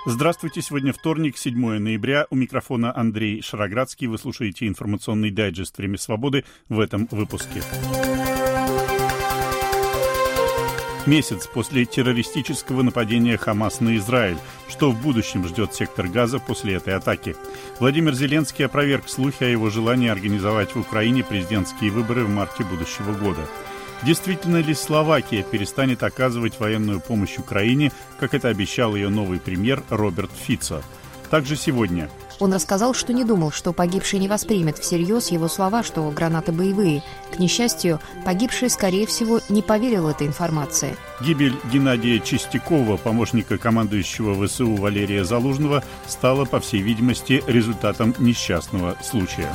Здравствуйте, сегодня вторник, 7 ноября. У микрофона Андрей Шароградский. Вы слушаете информационный дайджест «Время свободы» в этом выпуске. Месяц после террористического нападения Хамас на Израиль. Что в будущем ждет сектор Газа после этой атаки? Владимир Зеленский опроверг слухи о его желании организовать в Украине президентские выборы в марте будущего года. Действительно ли Словакия перестанет оказывать военную помощь Украине, как это обещал ее новый премьер Роберт Фицо? Также сегодня. Он рассказал, что не думал, что погибший не воспримет всерьез его слова, что гранаты боевые. К несчастью, погибший, скорее всего, не поверил этой информации. Гибель Геннадия Чистякова, помощника командующего ВСУ Валерия Залужного, стала, по всей видимости, результатом несчастного случая.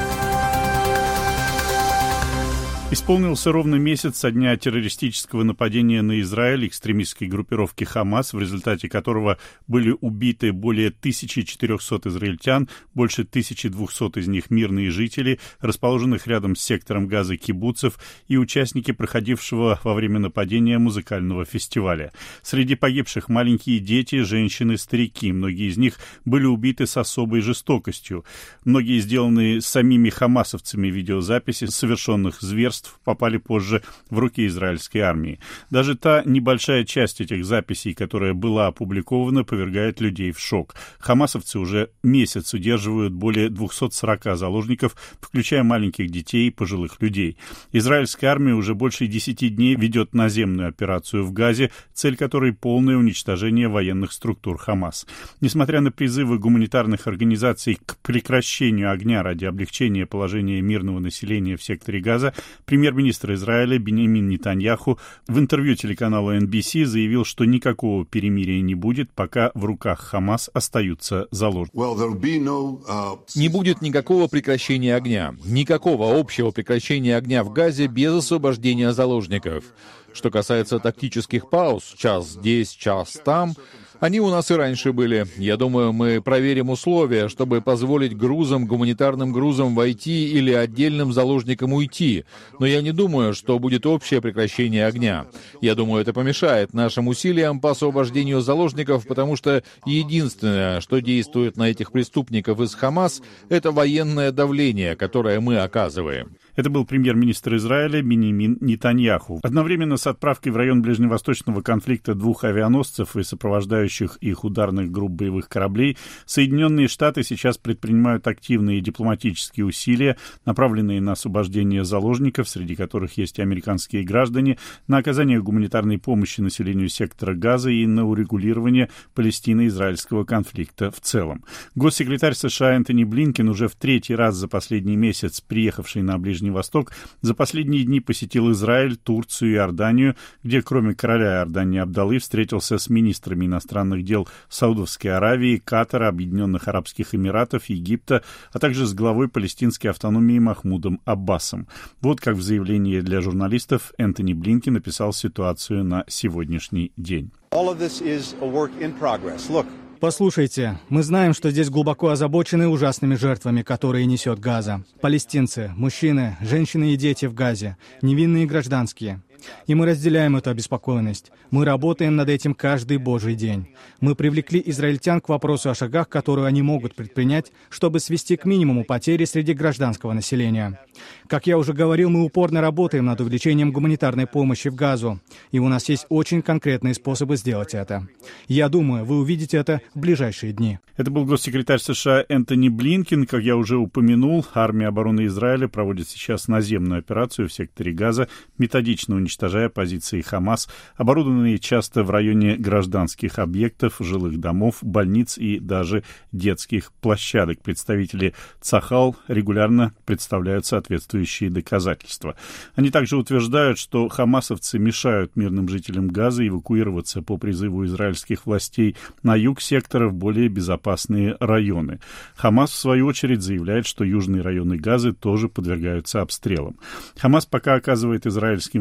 Исполнился ровно месяц со дня террористического нападения на Израиль экстремистской группировки «Хамас», в результате которого были убиты более 1400 израильтян, больше 1200 из них мирные жители, расположенных рядом с сектором Газа кибуцев и участники проходившего во время нападения музыкального фестиваля. Среди погибших маленькие дети, женщины, старики. Многие из них были убиты с особой жестокостью. Многие сделанные самими хамасовцами видеозаписи совершенных зверств попали позже в руки израильской армии. Даже та небольшая часть этих записей, которая была опубликована, повергает людей в шок. Хамасовцы уже месяц удерживают более 240 заложников, включая маленьких детей и пожилых людей. Израильская армия уже больше 10 дней ведет наземную операцию в Газе, цель которой полное уничтожение военных структур Хамас. Несмотря на призывы гуманитарных организаций к прекращению огня ради облегчения положения мирного населения в секторе Газа, премьер-министр Израиля Биньямин Нетаньяху в интервью телеканалу NBC заявил, что никакого перемирия не будет, пока в руках Хамас остаются заложники. Не будет никакого прекращения огня, никакого общего прекращения огня в Газе без освобождения заложников. Что касается тактических пауз, час здесь, час там, они у нас и раньше были. Я думаю, мы проверим условия, чтобы позволить гуманитарным грузам войти или отдельным заложникам уйти. Но я не думаю, что будет общее прекращение огня. Я думаю, это помешает нашим усилиям по освобождению заложников, потому что единственное, что действует на этих преступников из Хамас, это военное давление, которое мы оказываем. Это был премьер-министр Израиля Биньямин Нетаньяху. Одновременно с отправкой в район ближневосточного конфликта 2 авианосцев и сопровождающих их ударных групп боевых кораблей, Соединенные Штаты сейчас предпринимают активные дипломатические усилия, направленные на освобождение заложников, среди которых есть и американские граждане, на оказание гуманитарной помощи населению сектора Газа и на урегулирование палестино-израильского конфликта в целом. Госсекретарь США Энтони Блинкен, уже в 3-й раз за последний месяц приехавший на Ближний Восток, за последние дни посетил Израиль, Турцию и Иорданию, где кроме короля Иордании Абдаллы встретился с министрами иностранных дел Саудовской Аравии, Катара, Объединенных Арабских Эмиратов, Египта, а также с главой палестинской автономии Махмудом Аббасом. Вот как в заявлении для журналистов Энтони Блинкен описал ситуацию на сегодняшний день. Послушайте, мы знаем, что здесь глубоко озабочены ужасными жертвами, которые несет Газа. Палестинцы, мужчины, женщины и дети в Газе, невинные гражданские. И мы разделяем эту обеспокоенность. Мы работаем над этим каждый божий день. Мы привлекли израильтян к вопросу о шагах, которые они могут предпринять, чтобы свести к минимуму потери среди гражданского населения. Как я уже говорил, мы упорно работаем над увеличением гуманитарной помощи в Газу. И у нас есть очень конкретные способы сделать это. Я думаю, вы увидите это в ближайшие дни. Это был госсекретарь США Энтони Блинкен. Как я уже упомянул, армия обороны Израиля проводит сейчас наземную операцию в секторе Газа, методично уничтожая позиции Хамас, оборудованные часто в районе гражданских объектов, жилых домов, больниц и даже детских площадок. Представители Цахал регулярно представляют соответствующие доказательства. Они также утверждают, что хамасовцы мешают мирным жителям Газа эвакуироваться по призыву израильских властей на юг сектора в более безопасные районы. Хамас, в свою очередь, заявляет, что южные районы Газы тоже подвергаются обстрелам. Хамас пока оказывает израильским войскам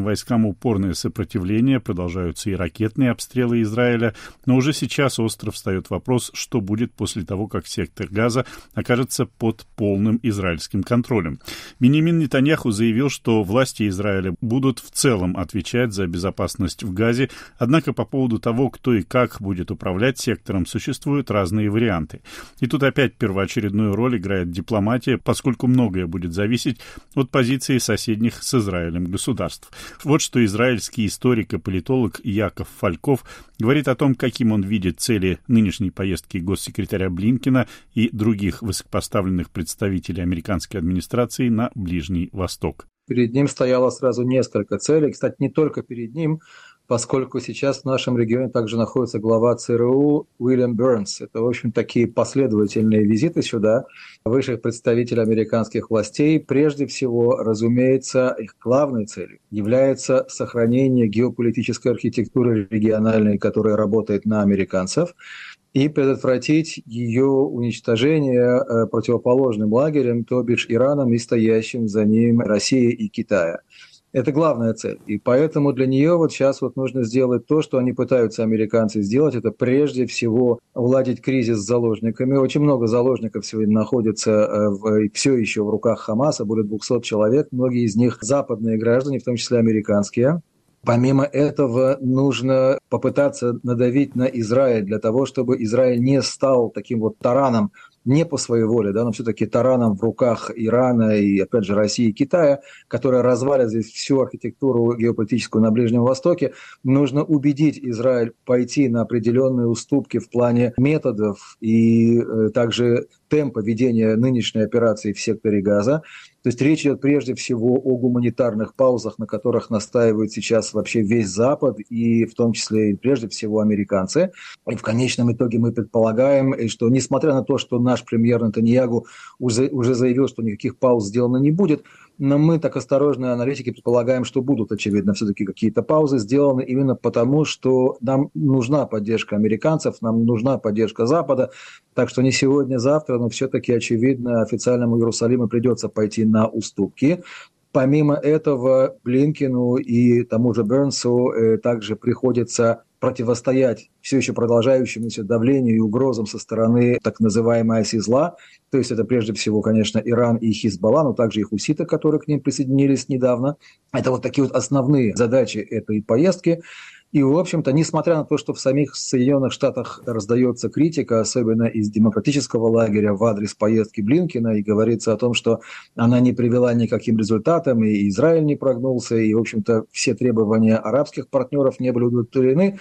там упорное сопротивление, продолжаются и ракетные обстрелы Израиля, но уже сейчас остро встает вопрос, что будет после того, как сектор Газа окажется под полным израильским контролем. Биньямин Нетаньяху заявил, что власти Израиля будут в целом отвечать за безопасность в Газе, однако по поводу того, кто и как будет управлять сектором, существуют разные варианты. И тут опять первоочередную роль играет дипломатия, поскольку многое будет зависеть от позиции соседних с Израилем государств. Вот что израильский историк и политолог Яков Фальков говорит о том, каким он видит цели нынешней поездки госсекретаря Блинкена и других высокопоставленных представителей американской администрации на Ближний Восток. Перед ним стояло сразу несколько целей. Кстати, не только перед ним, поскольку сейчас в нашем регионе также находится глава ЦРУ Уильям Бернс. Это, в общем, такие последовательные визиты сюда высших представителей американских властей. Прежде всего, разумеется, их главной целью является сохранение геополитической архитектуры региональной, которая работает на американцев, и предотвратить ее уничтожение противоположным лагерем, то бишь Ираном и стоящим за ним Россией и Китая. Это главная цель. И поэтому для нее вот сейчас вот нужно сделать то, что они пытаются, американцы, сделать. Это прежде всего уладить кризис с заложниками. Очень много заложников сегодня находится все еще в руках Хамаса, более 200 человек. Многие из них западные граждане, в том числе американские. Помимо этого, нужно попытаться надавить на Израиль для того, чтобы Израиль не стал таким вот тараном, не по своей воле, да, но все-таки тараном в руках Ирана и, опять же, России и Китая, которые развалят здесь всю архитектуру геополитическую на Ближнем Востоке. Нужно убедить Израиль пойти на определенные уступки в плане методов и также темпа ведения нынешней операции в секторе Газа. То есть речь идет прежде всего о гуманитарных паузах, на которых настаивает сейчас вообще весь Запад, и в том числе и прежде всего американцы. И в конечном итоге мы предполагаем, что несмотря на то, что наш премьер Нетаньяху уже заявил, что никаких пауз сделано не будет, но мы, так осторожные аналитики, предполагаем, что будут, очевидно, все-таки какие-то паузы сделаны именно потому, что нам нужна поддержка американцев, нам нужна поддержка Запада. Так что не сегодня, завтра, но все-таки, очевидно, официальному Иерусалиму придется пойти на уступки. Помимо этого, Блинкену и тому же Бернсу также приходится противостоять все еще продолжающемуся давлению и угрозам со стороны так называемой оси зла. То есть это прежде всего, конечно, Иран и Хизбалла, но также и хуситы, которые к ним присоединились недавно. Это вот такие вот основные задачи этой поездки. И, в общем-то, несмотря на то, что в самих Соединенных Штатах раздается критика, особенно из демократического лагеря в адрес поездки Блинкена, и говорится о том, что она не привела ни к каким результатам, и Израиль не прогнулся, и, в общем-то, все требования арабских партнеров не были удовлетворены.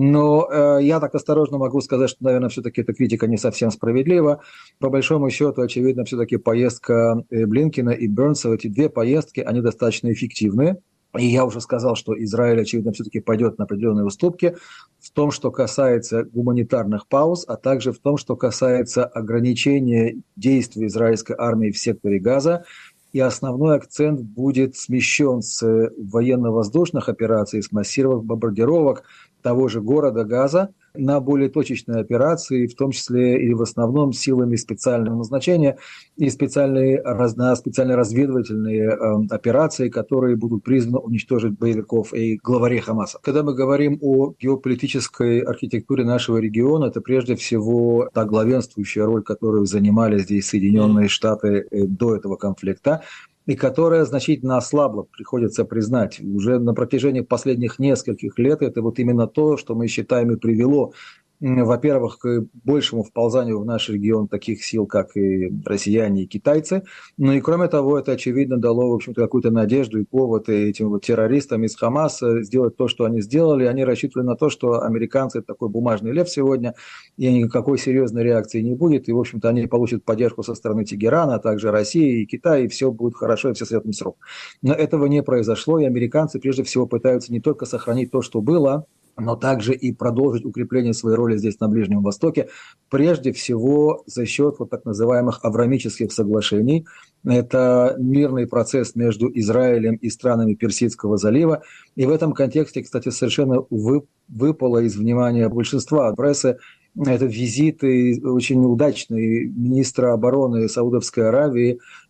Но я так осторожно могу сказать, что, наверное, все-таки эта критика не совсем справедлива. По большому счету, очевидно, все-таки поездка Блинкена и Бернса, эти две поездки, они достаточно эффективны. И я уже сказал, что Израиль, очевидно, все-таки пойдет на определенные уступки в том, что касается гуманитарных пауз, а также в том, что касается ограничения действий израильской армии в секторе Газа. И основной акцент будет смещен с военно-воздушных операций, с массированных бомбардировок того же города Газа на более точечные операции, в том числе и в основном силами специального назначения и специальные разведывательные операции, которые будут призваны уничтожить боевиков и главарей Хамаса. Когда мы говорим о геополитической архитектуре нашего региона, это прежде всего та главенствующая роль, которую занимали здесь Соединенные Штаты до этого конфликта, и которая значительно ослабла, приходится признать. Уже на протяжении последних нескольких лет это вот именно то, что мы считаем и привело, во-первых, к большему вползанию в наш регион таких сил, как и россияне и китайцы. Ну и кроме того, это, очевидно, дало, в общем-то, какую-то надежду и повод этим вот террористам из Хамаса сделать то, что они сделали. Они рассчитывали на то, что американцы – это такой бумажный лев сегодня, и никакой серьезной реакции не будет. И, в общем-то, они получат поддержку со стороны Тегерана, а также России и Китая, и все будет хорошо, и все сойдет с рук. Но этого не произошло, и американцы прежде всего пытаются не только сохранить то, что было, но также и продолжить укрепление своей роли здесь на Ближнем Востоке, прежде всего за счет вот так называемых авраамических соглашений. Это мирный процесс между Израилем и странами Персидского залива. И в этом контексте, кстати, совершенно выпало из внимания большинства прессы это визиты очень удачные министра обороны Саудовской Аравии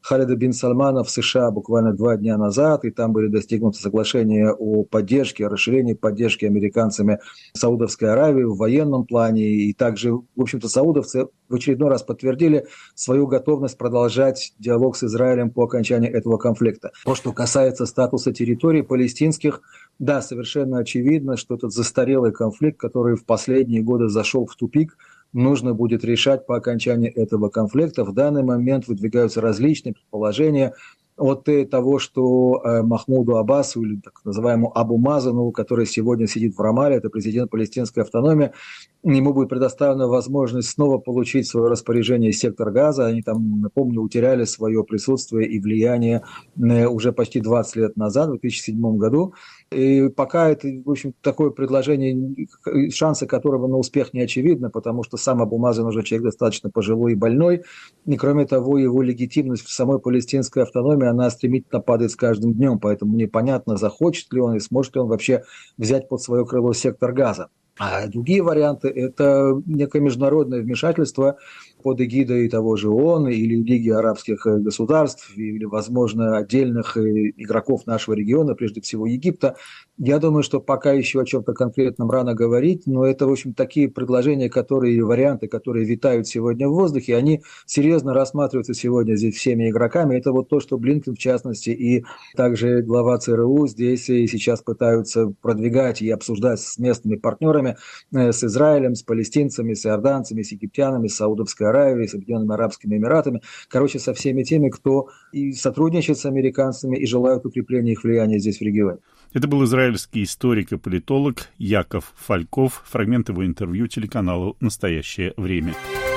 Халида бин Сальмана в США буквально 2 дня назад, и там были достигнуты соглашения о поддержке, о расширении поддержки американцами Саудовской Аравии в военном плане, и также, в общем-то, саудовцы в очередной раз подтвердили свою готовность продолжать диалог с Израилем по окончании этого конфликта. То, что касается статуса территорий палестинских, да, совершенно очевидно, что этот застарелый конфликт, который в последние годы зашел в тупик, нужно будет решать по окончании этого конфликта. В данный момент выдвигаются различные предположения от того, что Махмуду Аббасу, или так называемому Абу Мазану, который сегодня сидит в Рамале, это президент палестинской автономии, ему будет предоставлена возможность снова получить свое распоряжение сектор Газа. Они там, напомню, утеряли свое присутствие и влияние уже почти 20 лет назад, в 2007 году. И пока это, в общем, такое предложение, шансы которого на успех не очевидны, потому что сам Абу Мазан уже человек достаточно пожилой и больной, и кроме того, его легитимность в самой палестинской автономии, она стремительно падает с каждым днем, поэтому непонятно, захочет ли он и сможет ли он вообще взять под свое крыло сектор Газа. А другие варианты – это некое международное вмешательство под эгидой того же ООН или Лиги арабских государств, или, возможно, отдельных игроков нашего региона, прежде всего Египта. Я думаю, что пока еще о чем-то конкретном рано говорить, но это, в общем, такие предложения, варианты, которые витают сегодня в воздухе, они серьезно рассматриваются сегодня здесь всеми игроками. Это вот то, что Блинкен, в частности, и также глава ЦРУ здесь и сейчас пытаются продвигать и обсуждать с местными партнерами, с Израилем, с палестинцами, с иорданцами, с египтянами, с Саудовской Аравией, с Объединенными Арабскими Эмиратами. Короче, со всеми теми, кто и сотрудничает с американцами и желают укрепления их влияния здесь в регионе. Это был израильский историк и политолог Яков Фальков. Фрагмент его интервью телеканалу «Настоящее время».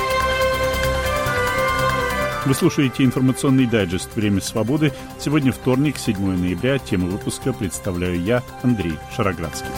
Вы слушаете информационный дайджест «Время свободы». Сегодня вторник, 7 ноября. Тему выпуска представляю я, Андрей Шароградский.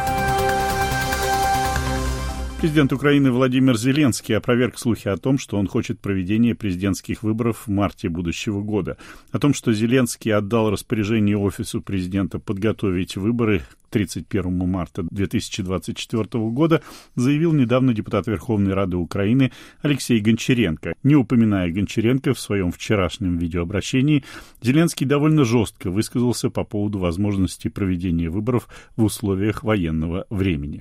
Президент Украины Владимир Зеленский опроверг слухи о том, что он хочет проведения президентских выборов в марте будущего года. О том, что Зеленский отдал распоряжение Офису президента подготовить выборы к 31 марта 2024 года, заявил недавно депутат Верховной Рады Украины Алексей Гончаренко. Не упоминая Гончаренко в своем вчерашнем видеообращении, Зеленский довольно жестко высказался по поводу возможности проведения выборов в условиях военного времени.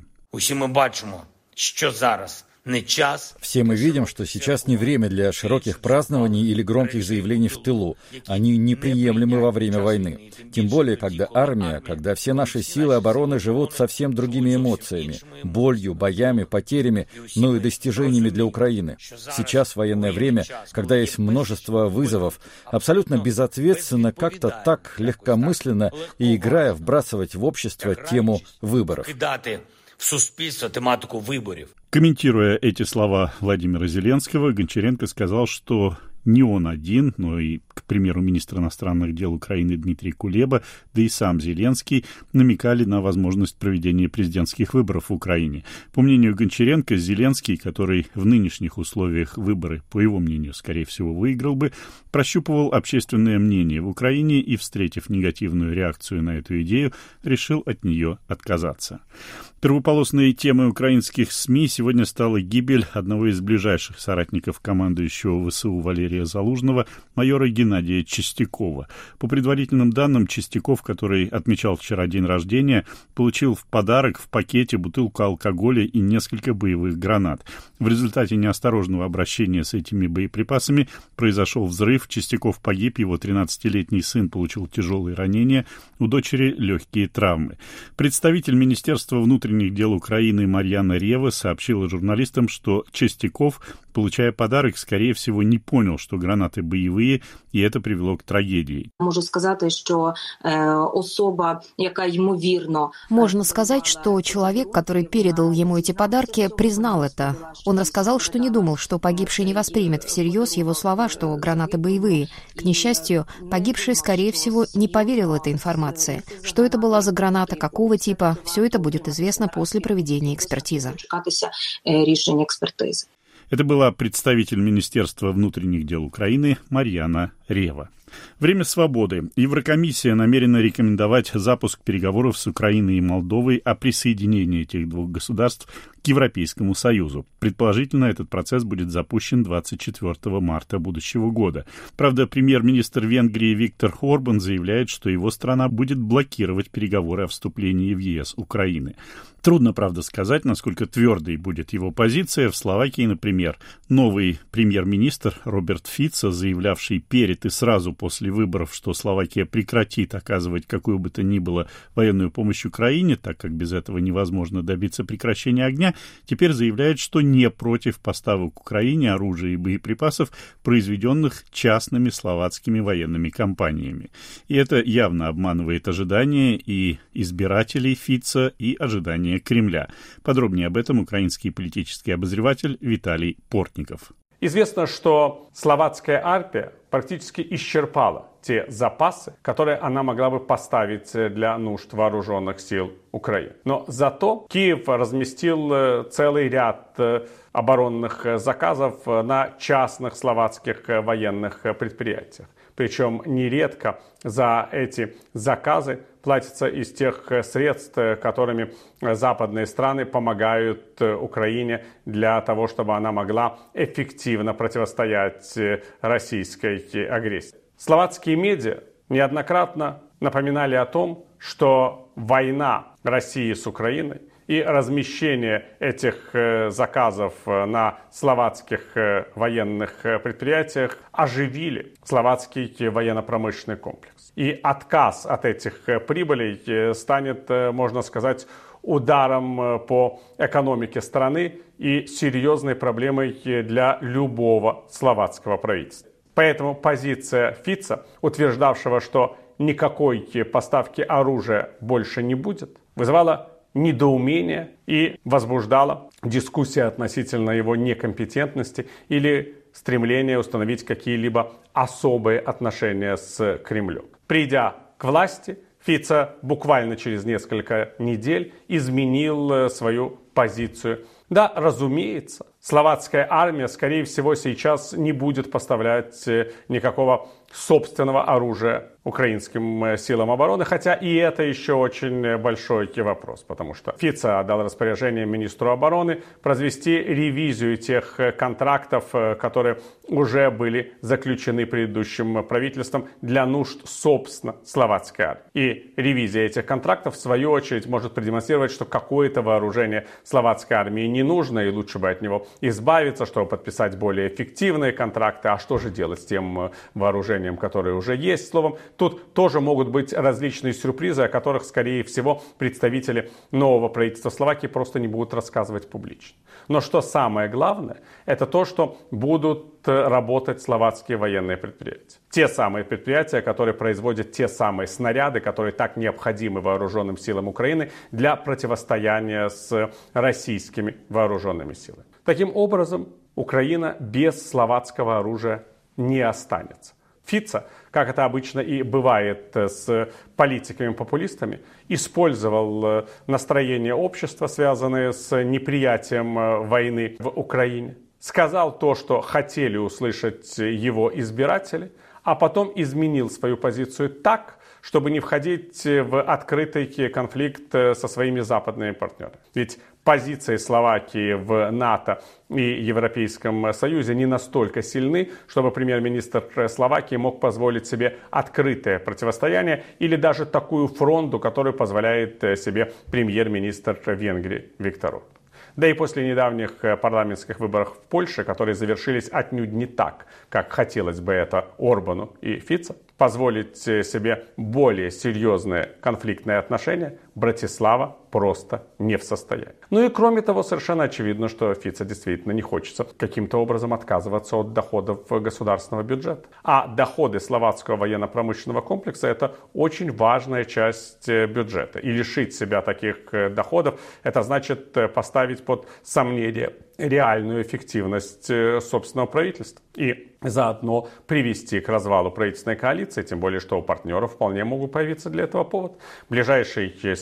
Все мы видим, что сейчас не время для широких празднований или громких заявлений в тылу. Они неприемлемы во время войны. Тем более, когда армия, когда все наши силы обороны живут совсем другими эмоциями, болью, боями, потерями, но и достижениями для Украины. Сейчас военное время, когда есть множество вызовов, абсолютно безответственно, как-то так легкомысленно и играя вбрасывать в общество тему выборов. В суспільство тематику виборів. Комментируя эти слова Владимира Зеленского, Гончаренко сказал, что не он один, но и, к примеру, министр иностранных дел Украины Дмитрий Кулеба, да и сам Зеленский намекали на возможность проведения президентских выборов в Украине. По мнению Гончаренко, Зеленский, который в нынешних условиях выборы, по его мнению, скорее всего, выиграл бы, прощупывал общественное мнение в Украине и, встретив негативную реакцию на эту идею, решил от нее отказаться. Первополосной темой украинских СМИ сегодня стала гибель одного из ближайших соратников командующего ВСУ Валерия Залужного, майора Геннадия Чистякова. По предварительным данным, Чистяков, который отмечал вчера день рождения, получил в подарок в пакете бутылку алкоголя и несколько боевых гранат. В результате неосторожного обращения с этими боеприпасами произошел взрыв, Чистяков погиб, его 13-летний сын получил тяжелые ранения, у дочери легкие травмы. Представитель Министерства внутренних дел Украины Марьяна Рева сообщила журналистам, что Чистяков, получая подарок, скорее всего, не понял, что гранаты боевые, и это привело к трагедии. Можно сказать, что человек, который передал ему эти подарки, признал это. Он рассказал, что не думал, что погибший не воспримет всерьез его слова, что гранаты боевые. К несчастью, погибший, скорее всего, не поверил этой информации. Что это была за граната, какого типа, все это будет известно после проведения экспертизы. Это была представитель Министерства внутренних дел Украины Марьяна Рева. Время свободы. Еврокомиссия намерена рекомендовать запуск переговоров с Украиной и Молдовой о присоединении этих двух государств к Европейскому Союзу. Предположительно, этот процесс будет запущен 24 марта будущего года. Правда, премьер-министр Венгрии Виктор Орбан заявляет, что его страна будет блокировать переговоры о вступлении в ЕС Украины. Трудно, правда, сказать, насколько твердой будет его позиция. В Словакии, например, новый премьер-министр Роберт Фицо, заявлявший перед и сразу после выборов, что Словакия прекратит оказывать какую бы то ни было военную помощь Украине, так как без этого невозможно добиться прекращения огня, теперь заявляет, что не против поставок Украине оружия и боеприпасов, произведенных частными словацкими военными компаниями. И это явно обманывает ожидания и избирателей Фицо, и ожидания Кремля. Подробнее об этом украинский политический обозреватель Виталий Портников. Известно, что словацкая армия практически исчерпала те запасы, которые она могла бы поставить для нужд вооруженных сил Украины. Но зато Киев разместил целый ряд оборонных заказов на частных словацких военных предприятиях. Причем нередко за эти заказы платится из тех средств, которыми западные страны помогают Украине для того, чтобы она могла эффективно противостоять российской агрессии. Словацкие медиа неоднократно напоминали о том, что война России с Украиной и размещение этих заказов на словацких военных предприятиях оживили словацкий военно-промышленный комплекс. И отказ от этих прибылей станет, можно сказать, ударом по экономике страны и серьезной проблемой для любого словацкого правительства. Поэтому позиция Фицо, утверждавшего, что никакой поставки оружия больше не будет, вызывала недоумение и возбуждала дискуссии относительно его некомпетентности или стремление установить какие-либо особые отношения с Кремлем. Придя к власти, Фицо буквально через несколько недель изменил свою позицию. Да, разумеется, словацкая армия, скорее всего, сейчас не будет поставлять никакого собственного оружия украинским силам обороны, хотя и это еще очень большой вопрос, потому что Фицо дал распоряжение министру обороны произвести ревизию тех контрактов, которые уже были заключены предыдущим правительством для нужд, собственно, словацкой армии. И ревизия этих контрактов, в свою очередь, может продемонстрировать, что какое-то вооружение словацкой армии не нужно, и лучше бы от него избавиться, чтобы подписать более эффективные контракты. А что же делать с тем вооружением, которое уже есть? Словом, тут тоже могут быть различные сюрпризы, о которых, скорее всего, представители нового правительства Словакии просто не будут рассказывать публично. Но что самое главное, это то, что будут работать словацкие военные предприятия. Те самые предприятия, которые производят те самые снаряды, которые так необходимы вооруженным силам Украины для противостояния с российскими вооруженными силами. Таким образом, Украина без словацкого оружия не останется. Фицо, как это обычно и бывает с политиками-популистами, использовал настроение общества, связанное с неприятием войны в Украине, сказал то, что хотели услышать его избиратели, а потом изменил свою позицию так, чтобы не входить в открытый конфликт со своими западными партнерами. Ведь позиции Словакии в НАТО и Европейском Союзе не настолько сильны, чтобы премьер-министр Словакии мог позволить себе открытое противостояние или даже такую фронту, которую позволяет себе премьер-министр Венгрии Виктор Орбан. Да и после недавних парламентских выборов в Польше, которые завершились отнюдь не так, как хотелось бы это Орбану и Фицо, позволить себе более серьезные конфликтные отношения Братислава просто не в состоянии. Ну и кроме того, совершенно очевидно, что Фицо действительно не хочется каким-то образом отказываться от доходов государственного бюджета. А доходы словацкого военно-промышленного комплекса – это очень важная часть бюджета. И лишить себя таких доходов – это значит поставить под сомнение реальную эффективность собственного правительства и заодно привести к развалу правительственной коалиции, тем более, что у партнеров вполне могут появиться для этого повод. Ближайший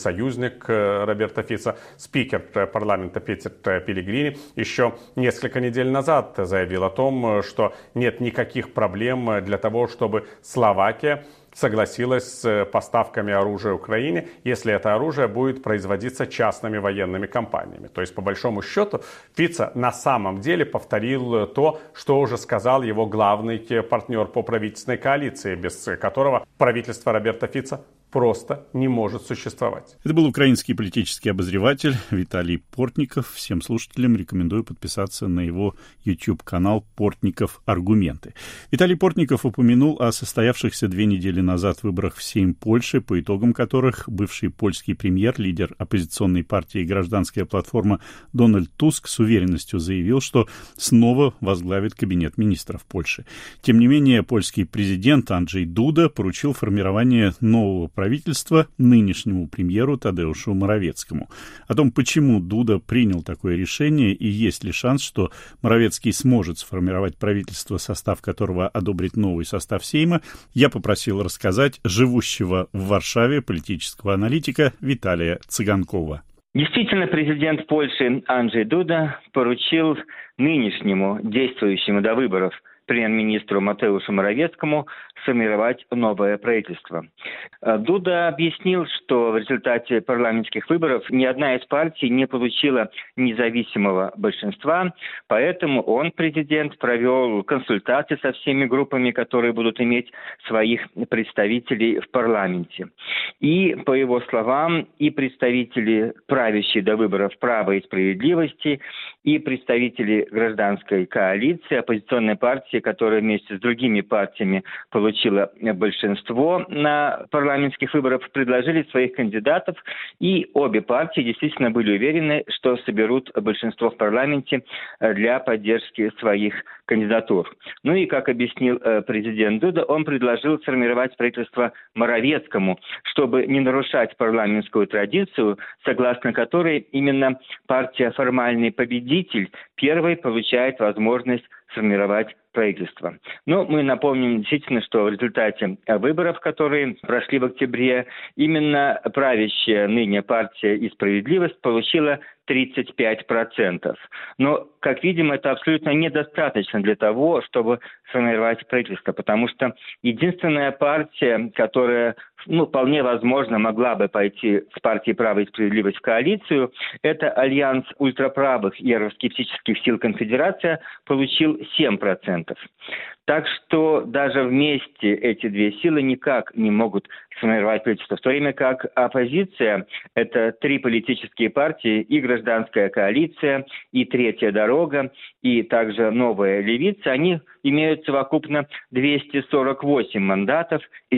союзник Роберто Фицо, спикер парламента Питер Пеллегрини, еще несколько недель назад заявил о том, что нет никаких проблем для того, чтобы Словакия согласилась с поставками оружия Украине, если это оружие будет производиться частными военными компаниями. То есть, по большому счету, Фицо на самом деле повторил то, что уже сказал его главный партнер по правительственной коалиции, без которого правительство Роберто Фицо просто не может существовать. Это был украинский политический обозреватель Виталий Портников. Всем слушателям рекомендую подписаться на его YouTube-канал «Портников. Аргументы». Виталий Портников упомянул о состоявшихся 2 недели назад выборах в Сейм Польши, по итогам которых бывший польский премьер, лидер оппозиционной партии «Гражданская платформа» Дональд Туск с уверенностью заявил, что снова возглавит кабинет министров Польши. Тем не менее, польский президент Анджей Дуда поручил формирование нового правительства нынешнему премьеру Тадеушу Моровецкому. О том, почему Дуда принял такое решение и есть ли шанс, что Моровецкий сможет сформировать правительство, состав которого одобрит новый состав Сейма, я попросил рассказать живущего в Варшаве политического аналитика Виталия Цыганкова. Действительно, президент Польши Анджей Дуда поручил нынешнему, действующему до выборов премьер-министру Матеушу Моровецкому сформировать новое правительство. Дуда объяснил, что в результате парламентских выборов ни одна из партий не получила независимого большинства, поэтому он, президент, провел консультации со всеми группами, которые будут иметь своих представителей в парламенте. И, по его словам, и представители правящей до выборов «Права и справедливости», и представители гражданской коалиции, оппозиционной партии, которая вместе с другими партиями получила большинство на парламентских выборах, предложили своих кандидатов, и обе партии действительно были уверены, что соберут большинство в парламенте для поддержки своих кандидатур. Ну и, как объяснил президент Дуда, он предложил сформировать правительство Моровецкому, чтобы не нарушать парламентскую традицию, согласно которой именно партия «Формальный победитель» первой получает возможность сформировать правительство. Но мы напомним действительно, что в результате выборов, которые прошли в октябре, именно правящая ныне партия «И справедливость» получила 35%. Но, как видим, это абсолютно недостаточно для того, чтобы сформировать правительство, потому что единственная партия, которая, вполне возможно, могла бы пойти с партией «Право и справедливость» в коалицию, это альянс ультраправых и евроскептических сил «Конфедерация», получил 7%. Так что даже вместе эти две силы никак не могут сформировать правительство. В то время как оппозиция – это 3 политические партии, и гражданская коалиция, и Третья дорога, и также Новая левица, они имеют совокупно 248 мандатов из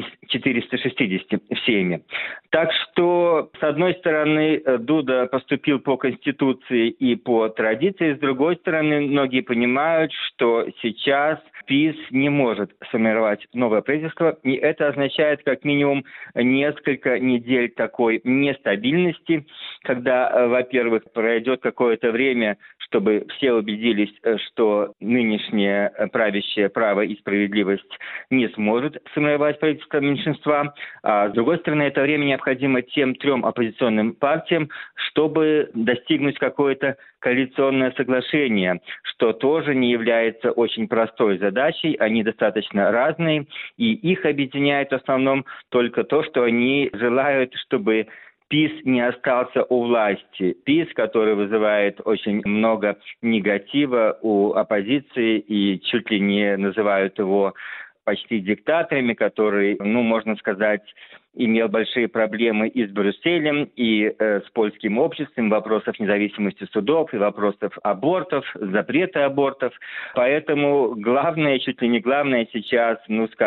460 в Сейме. Так что, с одной стороны, Дуда поступил по Конституции и по традиции, с другой стороны, многие понимают, что сейчас ПиС не может сформировать новое правительство, и это означает как минимум несколько недель такой нестабильности, когда, во-первых, пройдет какое-то время, чтобы все убедились, что нынешнее правящее «Право и справедливость» не сможет сформировать правительство меньшинства, а с другой стороны, это время необходимо тем 3 оппозиционным партиям, чтобы достигнуть какое-то коалиционное соглашение, что тоже не является очень простой задачей. Они достаточно разные, и их объединяет в основном только то, что они желают, чтобы ПиС не остался у власти. ПиС, который вызывает очень много негатива у оппозиции и чуть ли не называют его почти диктаторами, который, можно сказать, имел большие проблемы и с Брюсселем, и с польским обществом, вопросов независимости судов, и вопросов абортов, запрета абортов. Поэтому главное, чуть ли не главное сейчас,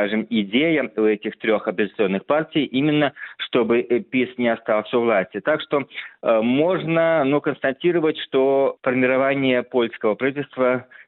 идея у этих 3 оппозиционных партий именно, чтобы ПиС не остался у власти. Так что можно, констатировать, что формирование польского правительства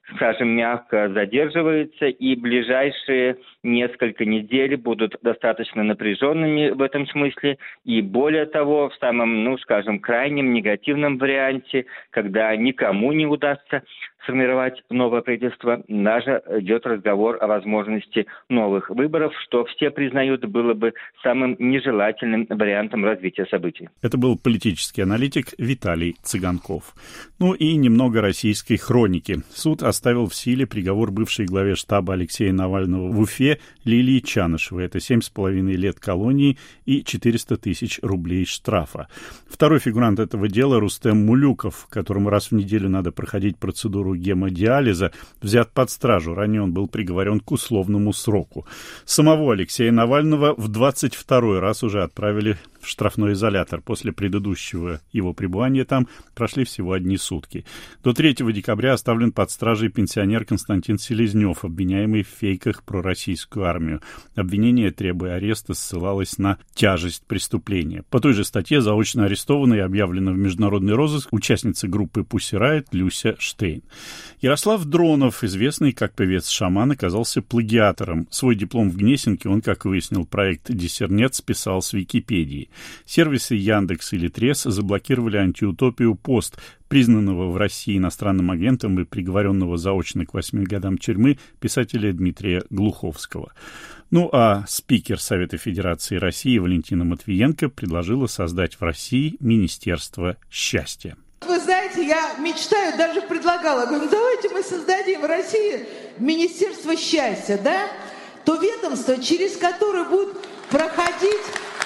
скажем, мягко задерживается, и ближайшие несколько недель будут достаточно напряженными в этом смысле. И более того, в самом, крайнем негативном варианте, когда никому не удастся сформировать новое правительство, даже идет разговор о возможности новых выборов, что все признают было бы самым нежелательным вариантом развития событий. Это был политический аналитик Виталий Цыганков. И немного российской хроники. Суд оставил в силе приговор бывшей главе штаба Алексея Навального в Уфе Лилии Чанышевой. Это 7,5 лет колонии и 400 тысяч рублей штрафа. Второй фигурант этого дела Рустем Мулюков, которому раз в неделю надо проходить процедуру гемодиализа, взят под стражу. Ранее он был приговорен к условному сроку. Самого Алексея Навального в 22-й раз уже отправили в штрафной изолятор. После предыдущего его пребывания там прошли всего одни сутки. До 3 декабря оставлен под стражей пенсионер Константин Селезнев, обвиняемый в фейках про российскую армию. Обвинение, требуя ареста, ссылалось на тяжесть преступления. По той же статье заочно арестована и объявлена в международный розыск участница группы Pussy Riot Люся Штейн. Ярослав Дронов, известный как певец-шаман, оказался плагиатором. Свой диплом в Гнесинке он, как выяснил проект «Диссернет», списал с Википедии. Сервисы Яндекс и Литрес заблокировали антиутопию «Пост», признанного в России иностранным агентом и приговоренного заочно к 8 годам тюрьмы писателя Дмитрия Глуховского. А спикер Совета Федерации России Валентина Матвиенко предложила создать в России Министерство счастья. Вы знаете, я мечтаю, даже предлагала, говорю, давайте мы создадим в России Министерство счастья, да? То ведомство, через которое будут проходить...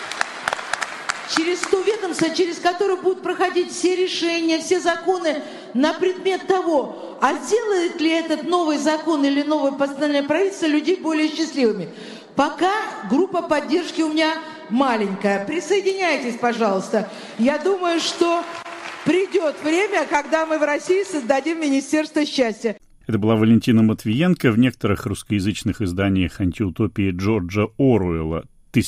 Через которое будут проходить все решения, все законы на предмет того, а сделает ли этот новый закон или новое постановление правительства людей более счастливыми. Пока группа поддержки у меня маленькая. Присоединяйтесь, пожалуйста. Я думаю, что придет время, когда мы в России создадим Министерство счастья. Это была Валентина Матвиенко. В некоторых русскоязычных изданиях антиутопии Джорджа Оруэлла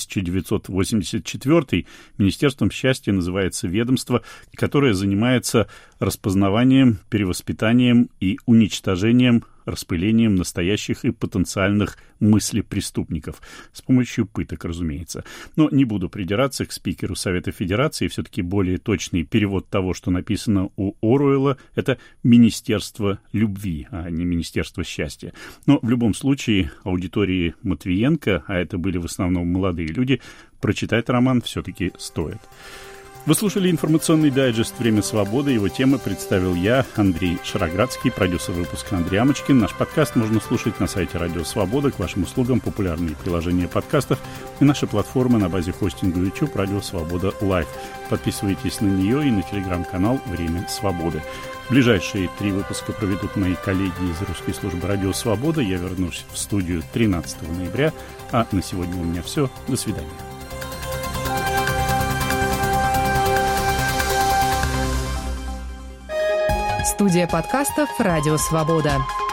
1984 Министерством счастья называется ведомство, которое занимается распознаванием, перевоспитанием и уничтожением, распылением настоящих и потенциальных мыслепреступников. С помощью пыток, разумеется. Но не буду придираться к спикеру Совета Федерации. Все-таки более точный перевод того, что написано у Оруэлла, это «Министерство любви», а не «Министерство счастья». Но в любом случае аудитории Матвиенко, а это были в основном молодые люди, прочитать роман все-таки стоит. Вы слушали информационный дайджест «Время свободы». Его темы представил я, Андрей Шароградский, продюсер выпуска Андрей Амочкин. Наш подкаст можно слушать на сайте Радио Свобода. К вашим услугам популярные приложения подкастов и наша платформа на базе хостинга YouTube Радио Свобода Лайв. Подписывайтесь на нее и на телеграм-канал «Время свободы». Ближайшие 3 выпуска проведут мои коллеги из русской службы Радио Свобода. Я вернусь в студию 13 ноября. А на сегодня у меня все. До свидания. Студия подкастов «Радио Свобода».